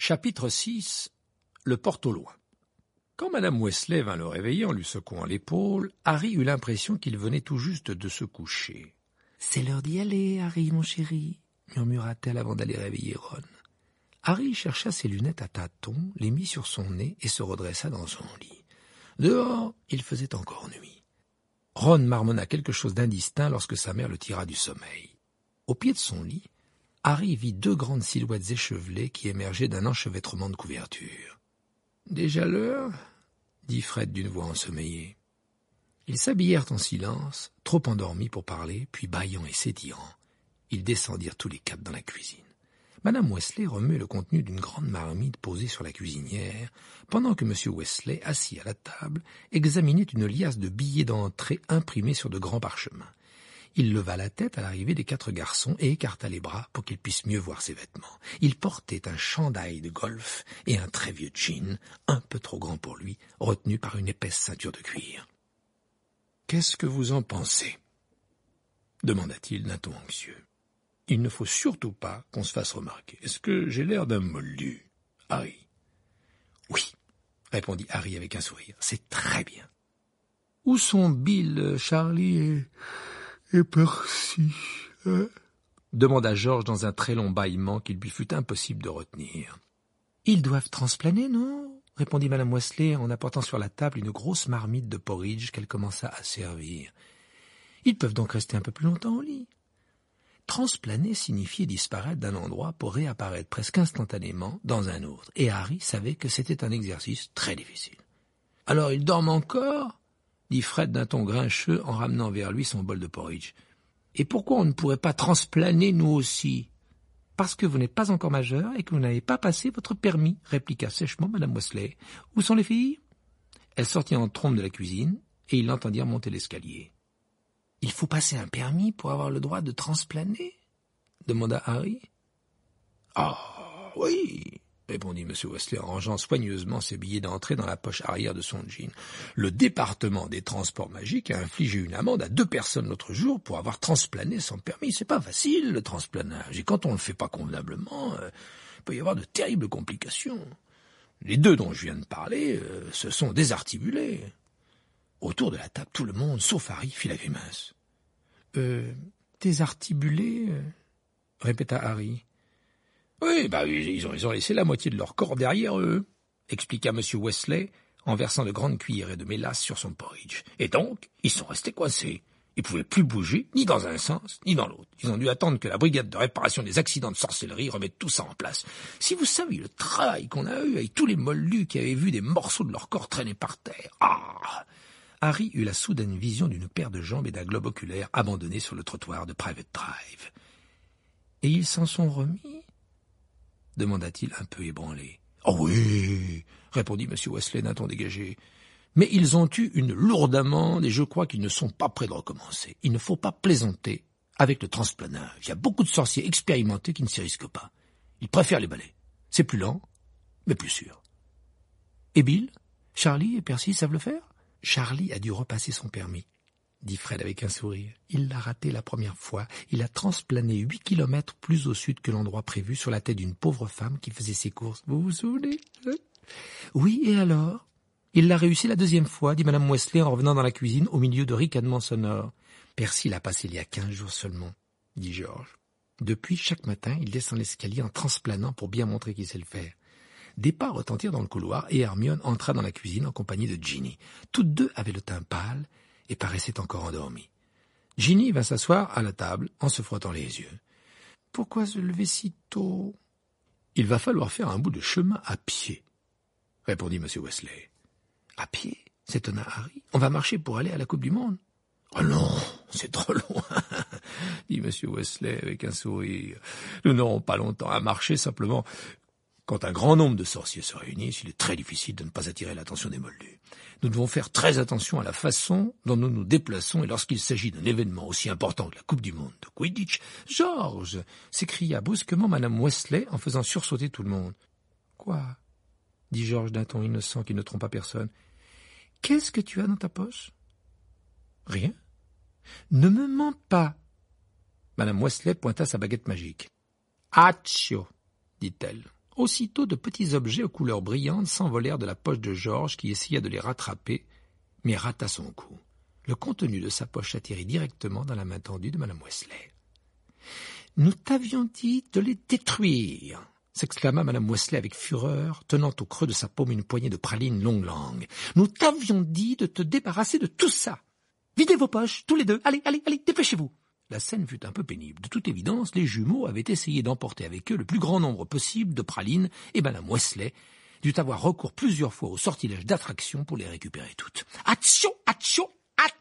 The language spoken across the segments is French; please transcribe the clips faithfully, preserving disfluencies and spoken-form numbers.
Chapitre six. Le porte au loin. Quand madame Wesley vint le réveiller en lui secouant l'épaule, Harry eut l'impression qu'il venait tout juste de se coucher. « C'est l'heure d'y aller, Harry, mon chéri », murmura-t-elle avant d'aller réveiller Ron. Harry chercha ses lunettes à tâtons, les mit sur son nez et se redressa dans son lit. Dehors, il faisait encore nuit. Ron marmonna quelque chose d'indistinct lorsque sa mère le tira du sommeil. Au pied de son lit, Harry vit deux grandes silhouettes échevelées qui émergeaient d'un enchevêtrement de couverture. « Déjà l'heure ?» dit Fred d'une voix ensommeillée. Ils s'habillèrent en silence, trop endormis pour parler, puis bâillant et s'étirant. Ils descendirent tous les quatre dans la cuisine. Madame Wesley remuait le contenu d'une grande marmite posée sur la cuisinière, pendant que Monsieur Wesley, assis à la table, examinait une liasse de billets d'entrée imprimés sur de grands parchemins. Il leva la tête à l'arrivée des quatre garçons et écarta les bras pour qu'ils puissent mieux voir ses vêtements. Il portait un chandail de golf et un très vieux jean, un peu trop grand pour lui, retenu par une épaisse ceinture de cuir. « Qu'est-ce que vous en pensez ?» demanda-t-il d'un ton anxieux. « Il ne faut surtout pas qu'on se fasse remarquer. Est-ce que j'ai l'air d'un moldu, Harry ?»« Oui, » répondit Harry avec un sourire. « C'est très bien. »« Où sont Bill, Charlie et... » « Et Percy, hein ?» demanda George dans un très long bâillement qu'il lui fut impossible de retenir. « Ils doivent transplaner, non ?» répondit madame Wesley en apportant sur la table une grosse marmite de porridge qu'elle commença à servir. « Ils peuvent donc rester un peu plus longtemps au lit. » Transplaner signifiait disparaître d'un endroit pour réapparaître presque instantanément dans un autre, et Harry savait que c'était un exercice très difficile. « Alors ils dorment encore ?» dit Fred d'un ton grincheux en ramenant vers lui son bol de porridge. « Et pourquoi on ne pourrait pas transplaner nous aussi ?»« Parce que vous n'êtes pas encore majeur et que vous n'avez pas passé votre permis, » répliqua sèchement madame Wesley. « Où sont les filles ?» Elle sortit en trompe de la cuisine et ils l'entendirent monter l'escalier. « Il faut passer un permis pour avoir le droit de transplaner ?» demanda Harry. « Ah, oui !» répondit M. Wesley en rangeant soigneusement ses billets d'entrée dans la poche arrière de son jean. « Le département des transports magiques a infligé une amende à deux personnes l'autre jour pour avoir transplané sans permis. C'est pas facile, le transplanage, et quand on le fait pas convenablement, euh, il peut y avoir de terribles complications. Les deux dont je viens de parler euh, se sont désarticulés. » Autour de la table, tout le monde, sauf Harry, fit la grimace. « Euh, désarticulés euh, ?» répéta Harry. Oui, bah, ils ont, ils ont laissé la moitié de leur corps derrière eux, expliqua M. Wesley en versant de grandes cuillerées de mélasse sur son porridge. Et donc, ils sont restés coincés. Ils pouvaient plus bouger, ni dans un sens, ni dans l'autre. Ils ont dû attendre que la brigade de réparation des accidents de sorcellerie remette tout ça en place. Si vous saviez le travail qu'on a eu avec tous les moldus qui avaient vu des morceaux de leur corps traîner par terre. Ah !» Harry eut la soudaine vision d'une paire de jambes et d'un globe oculaire abandonnés sur le trottoir de Private Drive. « Et ils s'en sont remis ?» demanda-t-il un peu ébranlé. « Oh oui !» répondit M. Wesley d'un ton dégagé. « Mais ils ont eu une lourde amende et je crois qu'ils ne sont pas prêts de recommencer. Il ne faut pas plaisanter avec le transplanage. Il y a beaucoup de sorciers expérimentés qui ne s'y risquent pas. Ils préfèrent les balais. C'est plus lent, mais plus sûr. »« Et Bill, Charlie et Percy savent le faire ?» ?»« Charlie a dû repasser son permis, » dit Fred avec un sourire. « Il l'a raté la première fois. Il a transplané huit kilomètres plus au sud que l'endroit prévu sur la tête d'une pauvre femme qui faisait ses courses. Vous vous souvenez ?»« Oui, et alors ?»« Il l'a réussi la deuxième fois, » dit madame Wesley en revenant dans la cuisine au milieu de ricanements sonores. « Percy l'a passé il y a quinze jours seulement, » dit George. Depuis, chaque matin, il descend l'escalier en transplanant pour bien montrer qu'il sait le faire. Des pas retentirent dans le couloir et Hermione entra dans la cuisine en compagnie de Ginny. Toutes deux avaient le teint pâle et paraissaient encore endormies. Ginny vint s'asseoir à la table en se frottant les yeux. « Pourquoi se lever si tôt ?»« Il va falloir faire un bout de chemin à pied, » répondit M. Wesley. « À pied ?» s'étonna Harry. « On va marcher pour aller à la Coupe du Monde. »« Oh non, c'est trop loin, » dit M. Wesley avec un sourire. « Nous n'aurons pas longtemps à marcher, simplement... Quand un grand nombre de sorciers se réunissent, il est très difficile de ne pas attirer l'attention des moldus. Nous devons faire très attention à la façon dont nous nous déplaçons et lorsqu'il s'agit d'un événement aussi important que la Coupe du Monde de Quidditch. « George !» s'écria brusquement madame Wesley en faisant sursauter tout le monde. « Quoi ?» dit George d'un ton innocent qui ne trompa personne. « Qu'est-ce que tu as dans ta poche ?»« Rien. »« Ne me mens pas !» Madame Wesley pointa sa baguette magique. « Accio !» dit-elle, Aussitôt, de petits objets aux couleurs brillantes s'envolèrent de la poche de Georges qui essaya de les rattraper, mais rata son coup. Le contenu de sa poche atterrit directement dans la main tendue de madame Wesley. « Nous t'avions dit de les détruire !» s'exclama madame Wesley avec fureur, tenant au creux de sa paume une poignée de pralines longue langue. « Nous t'avions dit de te débarrasser de tout ça. Videz vos poches, tous les deux. Allez, allez, allez, dépêchez-vous !» La scène fut un peu pénible. De toute évidence, les jumeaux avaient essayé d'emporter avec eux le plus grand nombre possible de pralines et madame Wesley dut avoir recours plusieurs fois au sortilège d'attraction pour les récupérer toutes. « Attention, attention, attention !»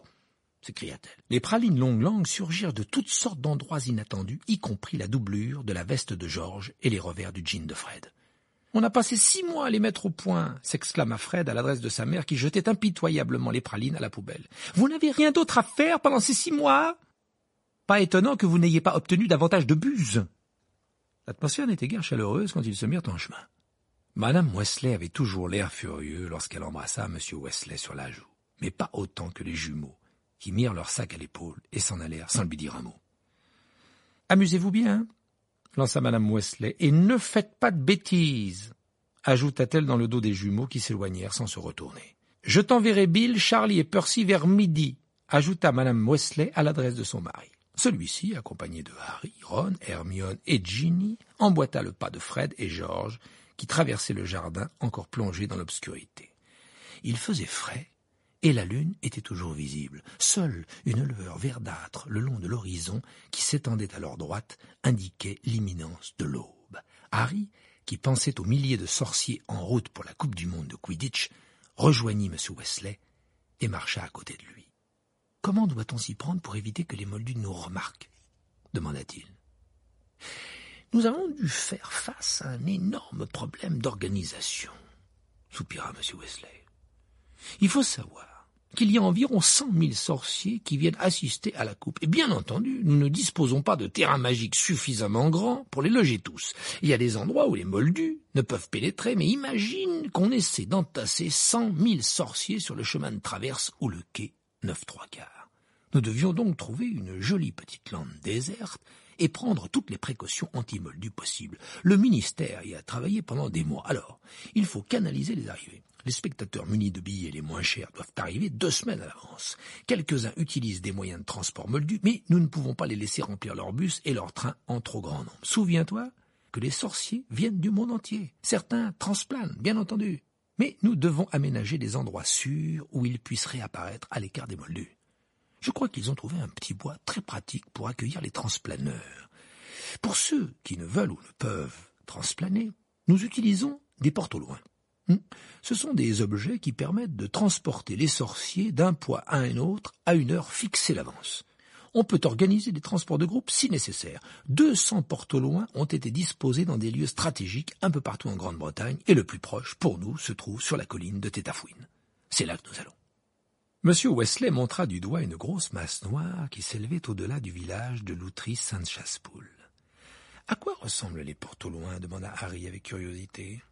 s'écria-t-elle. Les pralines longue langue surgirent de toutes sortes d'endroits inattendus, y compris la doublure de la veste de Georges et les revers du jean de Fred. « On a passé six mois à les mettre au point !» s'exclama Fred à l'adresse de sa mère qui jetait impitoyablement les pralines à la poubelle. « Vous n'avez rien d'autre à faire pendant ces six mois ?» Pas étonnant que vous n'ayez pas obtenu davantage de buse. L'atmosphère n'était guère chaleureuse quand ils se mirent en chemin. Madame Wesley avait toujours l'air furieux lorsqu'elle embrassa M. Wesley sur la joue, mais pas autant que les jumeaux, qui mirent leur sac à l'épaule et s'en allèrent sans lui dire un mot. « Amusez-vous bien, » lança madame Wesley, « et ne faites pas de bêtises, » ajouta-t-elle dans le dos des jumeaux qui s'éloignèrent sans se retourner. « Je t'enverrai Bill, Charlie et Percy vers midi, » ajouta madame Wesley à l'adresse de son mari. Celui-ci, accompagné de Harry, Ron, Hermione et Ginny, emboîta le pas de Fred et George, qui traversaient le jardin encore plongé dans l'obscurité. Il faisait frais, et la lune était toujours visible. Seule une lueur verdâtre le long de l'horizon, qui s'étendait à leur droite, indiquait l'imminence de l'aube. Harry, qui pensait aux milliers de sorciers en route pour la Coupe du Monde de Quidditch, rejoignit M. Wesley et marcha à côté de lui. « Comment doit-on s'y prendre pour éviter que les Moldus nous remarquent ?» demanda-t-il. « Nous avons dû faire face à un énorme problème d'organisation, » soupira M. Wesley. « Il faut savoir qu'il y a environ cent mille sorciers qui viennent assister à la coupe. Et bien entendu, nous ne disposons pas de terrain magique suffisamment grand pour les loger tous. Il y a des endroits où les Moldus ne peuvent pénétrer, mais imagine qu'on essaie d'entasser cent mille sorciers sur le chemin de traverse ou le quai neuf trois quarts. Nous devions donc trouver une jolie petite lande déserte et prendre toutes les précautions anti-moldus possibles. Le ministère y a travaillé pendant des mois. Alors, il faut canaliser les arrivées. Les spectateurs munis de billets les moins chers doivent arriver deux semaines à l'avance. Quelques-uns utilisent des moyens de transport moldus, mais nous ne pouvons pas les laisser remplir leurs bus et leurs trains en trop grand nombre. Souviens-toi que les sorciers viennent du monde entier. Certains transplanent, bien entendu. Mais nous devons aménager des endroits sûrs où ils puissent réapparaître à l'écart des moldus. Je crois qu'ils ont trouvé un petit bois très pratique pour accueillir les transplaneurs. Pour ceux qui ne veulent ou ne peuvent transplaner, nous utilisons des portes au loin. Ce sont des objets qui permettent de transporter les sorciers d'un point à un autre à une heure fixée d'avance. On peut organiser des transports de groupe si nécessaire. deux cents portes au loin ont été disposés dans des lieux stratégiques un peu partout en Grande-Bretagne et le plus proche, pour nous, se trouve sur la colline de Tétafouine. C'est là que nous allons. Monsieur Wesley montra du doigt une grosse masse noire qui s'élevait au-delà du village de Loutry-Sainte-Chassepoule. « À quoi ressemblent les portes au loin ?» demanda Harry avec curiosité.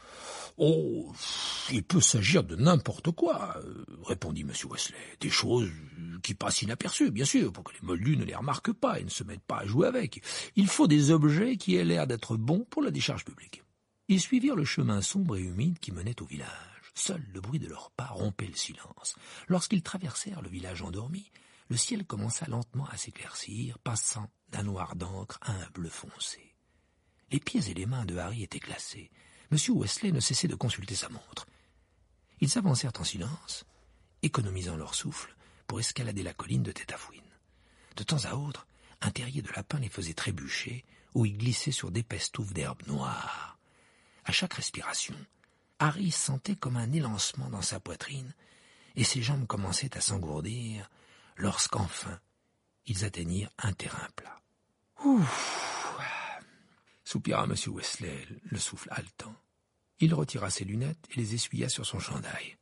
« Oh, il peut s'agir de n'importe quoi, euh, répondit M. Wesley. Des choses qui passent inaperçues, bien sûr, pour que les moldus ne les remarquent pas et ne se mettent pas à jouer avec. Il faut des objets qui aient l'air d'être bons pour la décharge publique. » Ils suivirent le chemin sombre et humide qui menait au village. Seul le bruit de leurs pas rompait le silence. Lorsqu'ils traversèrent le village endormi, le ciel commença lentement à s'éclaircir, passant d'un noir d'encre à un bleu foncé. Les pieds et les mains de Harry étaient glacés. M. Wesley ne cessait de consulter sa montre. Ils avancèrent en silence, économisant leur souffle pour escalader la colline de Tétafouine. De temps à autre, un terrier de lapin les faisait trébucher ou ils glissaient sur d'épaisses touffes d'herbe noire. À chaque respiration, Harry sentait comme un élancement dans sa poitrine et ses jambes commençaient à s'engourdir lorsqu'enfin ils atteignirent un terrain plat. « Ouf !» soupira M. Wesley, le souffle haletant. Il retira ses lunettes et les essuya sur son chandail.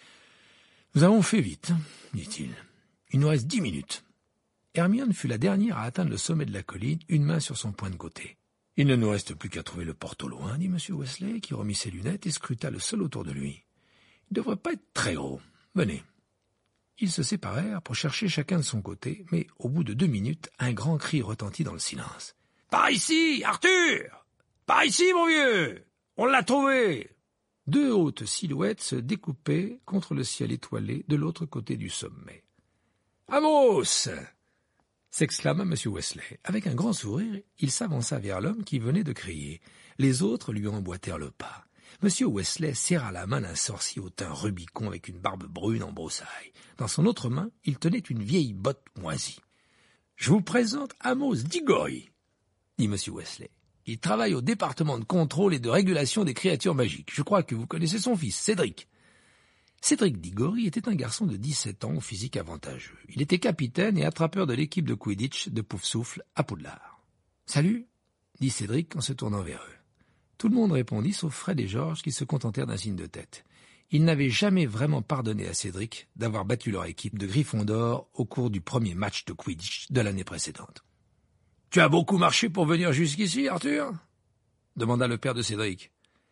« Nous avons fait vite, dit-il. Il nous reste dix minutes. » Hermione fut la dernière à atteindre le sommet de la colline, une main sur son poing de côté. « Il ne nous reste plus qu'à trouver le porte au loin, dit M. Wesley, qui remit ses lunettes et scruta le sol autour de lui. « Il ne devrait pas être très gros. Venez. » Ils se séparèrent pour chercher chacun de son côté, mais au bout de deux minutes, un grand cri retentit dans le silence. « Par ici, Arthur !» « Par ici, mon vieux! On l'a trouvé !» Deux hautes silhouettes se découpaient contre le ciel étoilé de l'autre côté du sommet. « Amos !» s'exclama M. Wesley. Avec un grand sourire, il s'avança vers l'homme qui venait de crier. Les autres lui emboîtèrent le pas. M. Wesley serra la main d'un sorcier au teint rubicond avec une barbe brune en broussailles. Dans son autre main, il tenait une vieille botte moisie. « Je vous présente Amos Diggory, » dit M. Wesley. « Il travaille au département de contrôle et de régulation des créatures magiques. Je crois que vous connaissez son fils, Cédric. » Cédric Diggory était un garçon de dix-sept ans au physique avantageux. Il était capitaine et attrapeur de l'équipe de Quidditch de Poufsouffle à Poudlard. « Salut !» dit Cédric en se tournant vers eux. Tout le monde répondit, sauf Fred et George qui se contentèrent d'un signe de tête. Ils n'avaient jamais vraiment pardonné à Cédric d'avoir battu leur équipe de Gryffondor au cours du premier match de Quidditch de l'année précédente. « Tu as beaucoup marché pour venir jusqu'ici, Arthur ?» demanda le père de Cédric.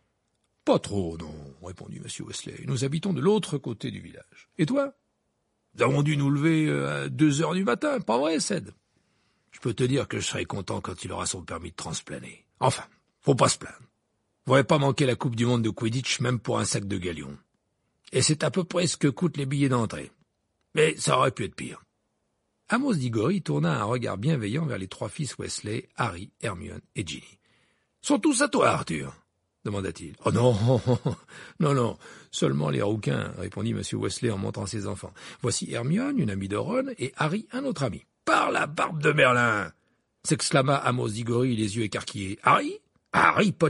« Pas trop, non, » répondit M. Wesley. « Nous habitons de l'autre côté du village. Et toi ? Nous avons dû nous lever à deux heures du matin, pas vrai, Céd ? Je peux te dire que je serai content quand il aura son permis de transplaner. Enfin, faut pas se plaindre. Vous n'aurez pas manqué la Coupe du Monde de Quidditch, même pour un sac de galions. Et c'est à peu près ce que coûtent les billets d'entrée. Mais ça aurait pu être pire. » Amos Diggory tourna un regard bienveillant vers les trois fils Wesley, Harry, Hermione et Ginny. « Sont tous à toi, Arthur ?» demanda-t-il. « Oh non, non, non, seulement les rouquins, » répondit M. Wesley en montrant ses enfants. « Voici Hermione, une amie de Ron, et Harry, un autre ami. »« Par la barbe de Merlin !» s'exclama Amos Diggory, les yeux écarquillés. « Harry ? Harry Potter ?»«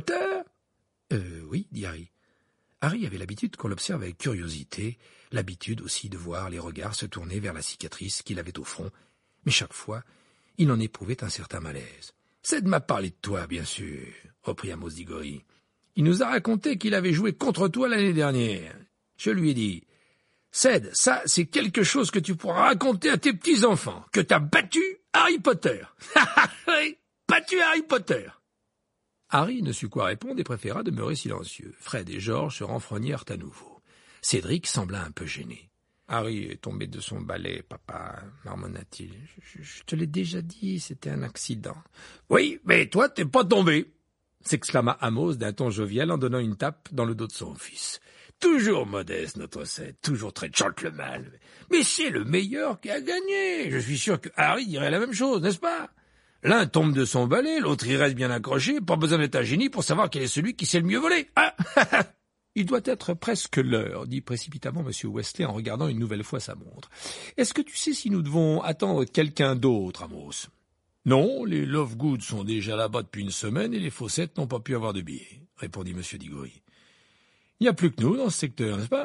Euh, oui, » dit Harry. Harry avait l'habitude qu'on l'observe avec curiosité, l'habitude aussi de voir les regards se tourner vers la cicatrice qu'il avait au front, mais chaque fois, il en éprouvait un certain malaise. « Céd m'a parlé de toi, bien sûr, » reprit Amos Diggory. « Il nous a raconté qu'il avait joué contre toi l'année dernière. Je lui ai dit, « Céd, ça, c'est quelque chose que tu pourras raconter à tes petits-enfants, que t'as battu Harry Potter. » Oui, battu Harry Potter. Harry ne sut quoi répondre et préféra demeurer silencieux. Fred et George se renfrognèrent à nouveau. Cédric sembla un peu gêné. « Harry est tombé de son balai, papa, » marmonna-t-il. Je, « Je te l'ai déjà dit, c'était un accident. »« Oui, mais toi, t'es pas tombé !» s'exclama Amos d'un ton jovial en donnant une tape dans le dos de son fils. « Toujours modeste, notre Céd, toujours très gentleman. Mais c'est le meilleur qui a gagné. Je suis sûr que Harry dirait la même chose, n'est-ce pas ? L'un tombe de son balai, l'autre y reste bien accroché, pas besoin d'être un génie pour savoir quel est celui qui sait le mieux voler. Ah !»« Il doit être presque l'heure, » dit précipitamment M. Wesley en regardant une nouvelle fois sa montre. « Est-ce que tu sais si nous devons attendre quelqu'un d'autre, Amos ?»« Non, les Lovegood sont déjà là-bas depuis une semaine et les Fawcett n'ont pas pu avoir de billets, » répondit M. Diggory. « Il n'y a plus que nous dans ce secteur, n'est-ce pas ?»«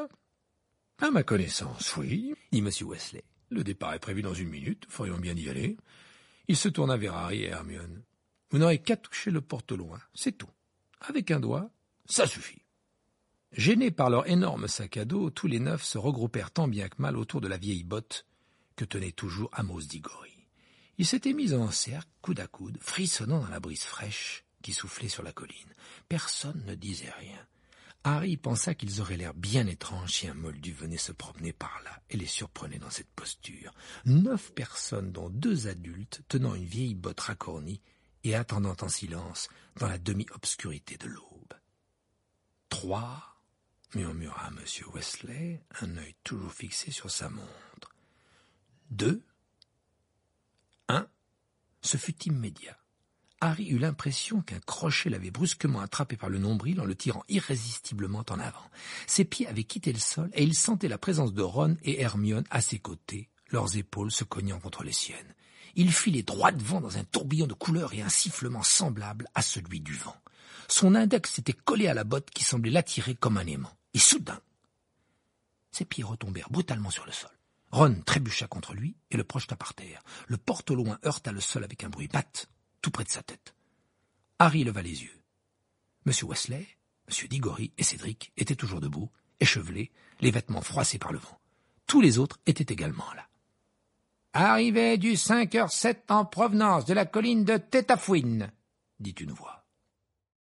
À ma connaissance, oui, » dit M. Wesley. « Le départ est prévu dans une minute, ferions bien d'y aller. » Il se tourna vers Harry et Hermione. « Vous n'aurez qu'à toucher le porte-loin, c'est tout. Avec un doigt, ça suffit. » Gênés par leur énorme sac à dos, tous les neuf se regroupèrent tant bien que mal autour de la vieille botte que tenait toujours Amos Diggory. Ils s'étaient mis en cercle, coude à coude, frissonnant dans la brise fraîche qui soufflait sur la colline. Personne ne disait rien. Harry pensa qu'ils auraient l'air bien étranges si un moldu venait se promener par là et les surprenait dans cette posture. Neuf personnes, dont deux adultes, tenant une vieille botte racornie et attendant en silence dans la demi-obscurité de l'aube. « Trois » murmura M. Wesley, un œil toujours fixé sur sa montre. « Deux » Un, ce fut immédiat. Harry eut l'impression qu'un crochet l'avait brusquement attrapé par le nombril en le tirant irrésistiblement en avant. Ses pieds avaient quitté le sol et il sentait la présence de Ron et Hermione à ses côtés, leurs épaules se cognant contre les siennes. Il filait droit devant dans un tourbillon de couleurs et un sifflement semblable à celui du vent. Son index s'était collé à la botte qui semblait l'attirer comme un aimant. Et soudain, ses pieds retombèrent brutalement sur le sol. Ron trébucha contre lui et le projeta par terre. Le porte-au-loin heurta le sol avec un bruit mat, tout près de sa tête. Harry leva les yeux. M. Wesley, M. Diggory et Cédric étaient toujours debout, échevelés, les vêtements froissés par le vent. Tous les autres étaient également là. « Arrivée du cinq heures sept en provenance de la colline de Tétafouine », dit une voix.